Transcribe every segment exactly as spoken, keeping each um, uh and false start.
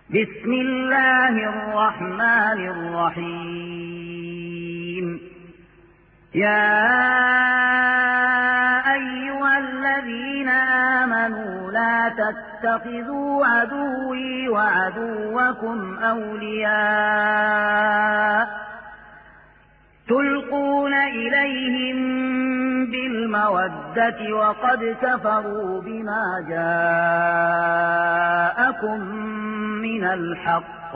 بسم الله الرحمن الرحيم. يا أيها الذين آمنوا لا تتخذوا عدوي وعدوكم أولياء تلقون إليهم بالمودة وقد كفروا بما جاءكم من الحق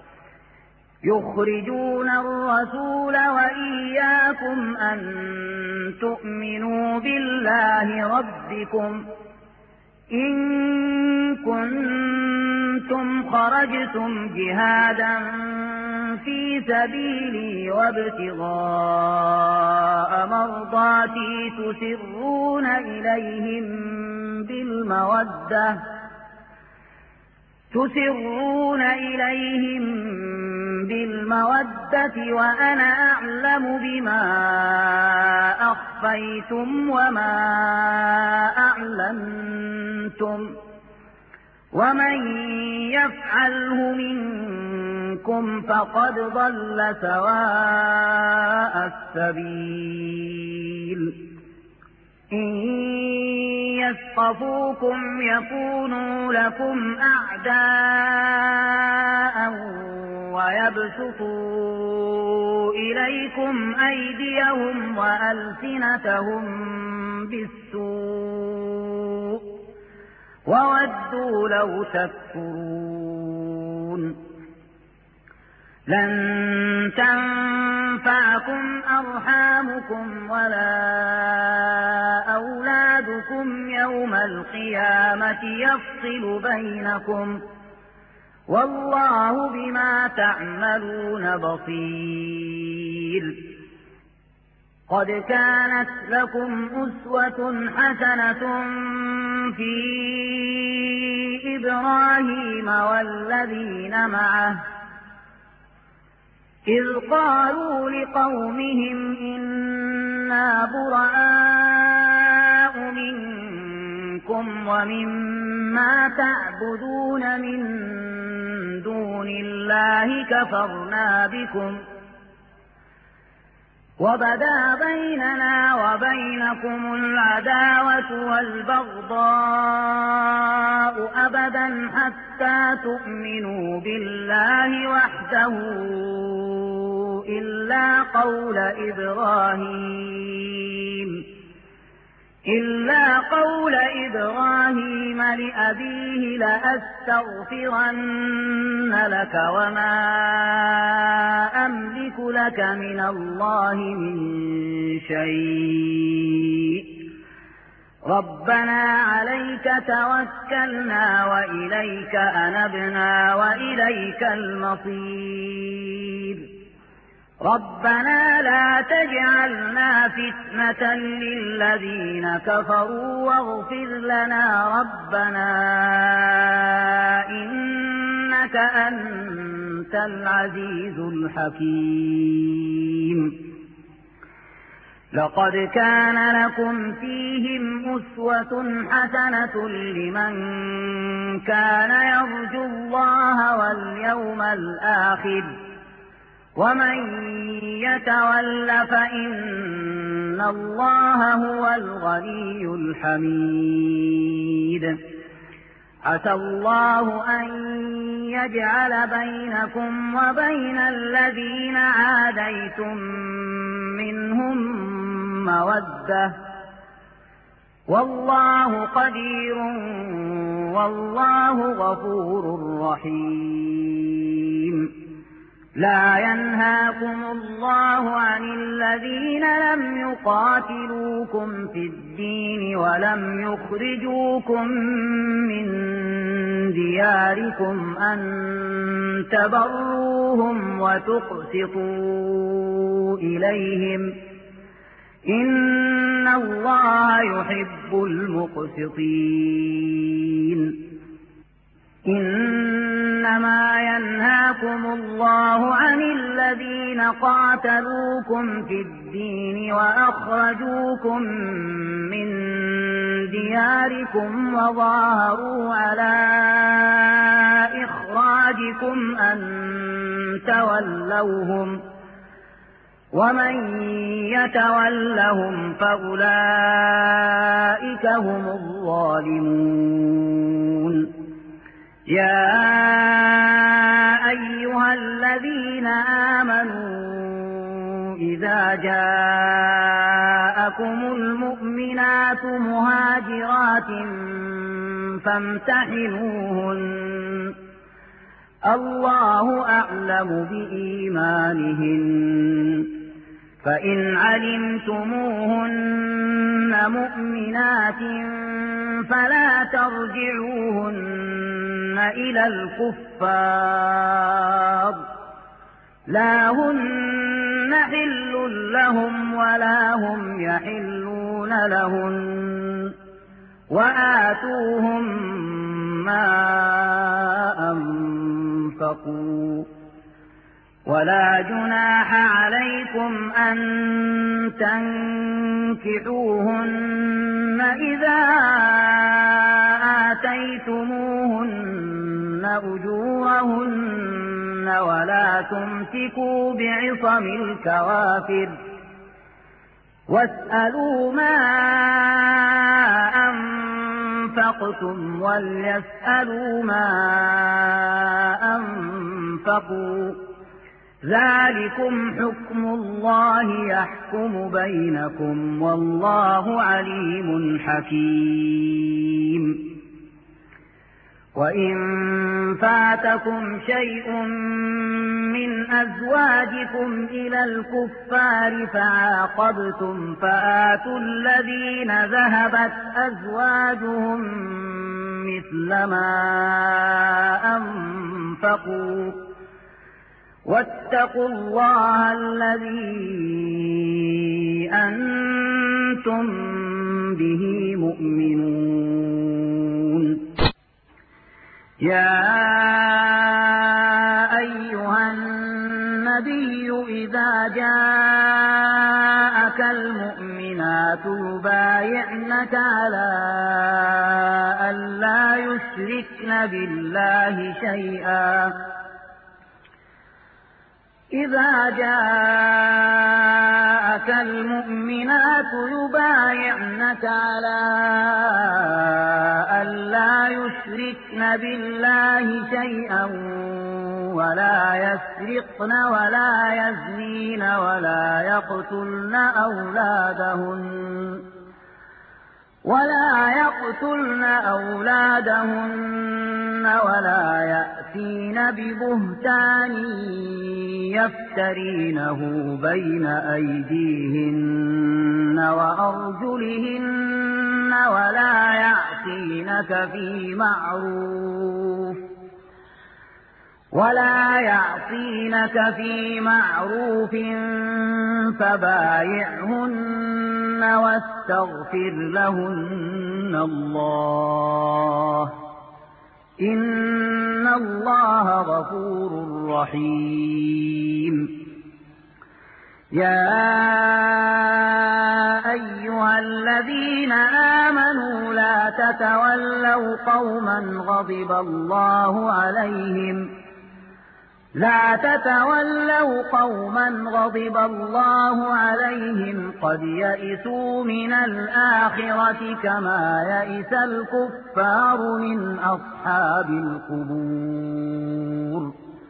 يخرجون الرسول وإياكم أن تؤمنوا بالله ربكم إن كنتم خرجتم جهادا في سبيلي وابتغاء مرضاتي تسرون إليهم بالمودة تسرون إليهم بالمودة وأنا أعلم بما أخفيتم وما أعلنتم ومن يفعله منكم فقد ضل سواء السبيل. إن يثقفوكم يكونوا لكم أعداء ويبسطوا إليكم أيديهم وألسنتهم بالسوء وودوا لو تكفرون. لن تنفعكم أرحامكم ولا أولادكم يوم القيامة يفصل بينكم والله بما تعملون بصير. قد كانت لكم أسوة حسنة في إبراهيم والذين معه إذ قالوا لقومهم إنا براء منكم ومما تعبدون من دون الله كفرنا بكم وبدا بيننا وبينكم العداوة والبغضاء أبدا حتى تؤمنوا بالله وحده إلا قول إبراهيم إلا قول إبراهيم لأبيه لأستغفرن لك وما أملك لك من الله من شيء ربنا عليك توكلنا وإليك أنبنا وإليك المصير. ربنا لا تجعلنا فتنة للذين كفروا واغفر لنا ربنا إنك أنت العزيز الحكيم. لقد كان لكم فيهم أسوة حسنة لمن كان يرجو الله واليوم الآخر ومن يتول فإن الله هو الغني الحميد. عسى الله أن يجعل بينكم وبين الذين عاديتم منهم مودة والله قدير والله غفور رحيم. لا ينهاكم الله عن الذين لم يقاتلوكم في الدين ولم يخرجوكم من دياركم أن تبروهم وتقسطوا إليهم إن الله يحب المقسطين. إنما ينهاكم الله عن الذين قاتلوكم في الدين وأخرجوكم من دياركم وظاهروا على إخراجكم أزواجكم أن تولوهم ومن يتولهم فأولئك هم الظالمون يا أيها الذين آمنوا إذا جاءكم المؤمنات مهاجرات فامتحنوهن الله أعلم بإيمانهن فإن علمتموهن مؤمنات فلا ترجعوهن إلى الكفار لا هن حل لهم ولا هم يحلون لهن وآتوهم ما أنفقوا ولا جناح عليكم أن تنكحوهن إذا آتيتموهن أجورهن ولا تمسكوا بعصم الكوافر واسألوا ما أنفقتم وليسألوا ما أنفقوا ذلكم حكم الله يحكم بينكم والله عليم حكيم وإن فاتكم شيء من أزواجكم إلى الكفار فعاقبتم فآتوا الذين ذهبت أزواجهم مثل ما أنفقوا واتقوا الله الذي أنتم به مؤمنون يا أيها النبي إذا جاءك المؤمنات يبايعنك على أن لا يشركن بالله شيئا إذا جاءك المؤمنات يبايعنك على أن لا يشركن بالله شيئا ولا يسرقن ولا يزنين ولا يقتلن أولادهن ولا يقتلن أولادهن ولا يأتين ببهتان يفترينه بين أيديهن وأرجلهن ولا يعصينك في معروف ولا يعصينك في معروف فبايعهن واستغفر لهن الله إن الله غفور رحيم يا أيها الذين آمنوا لا تتولوا قوما غضب الله عليهم لا تتولوا قوما غضب الله عليهم قد يئسوا من الآخرة كما يئس الكفار من أصحاب القبور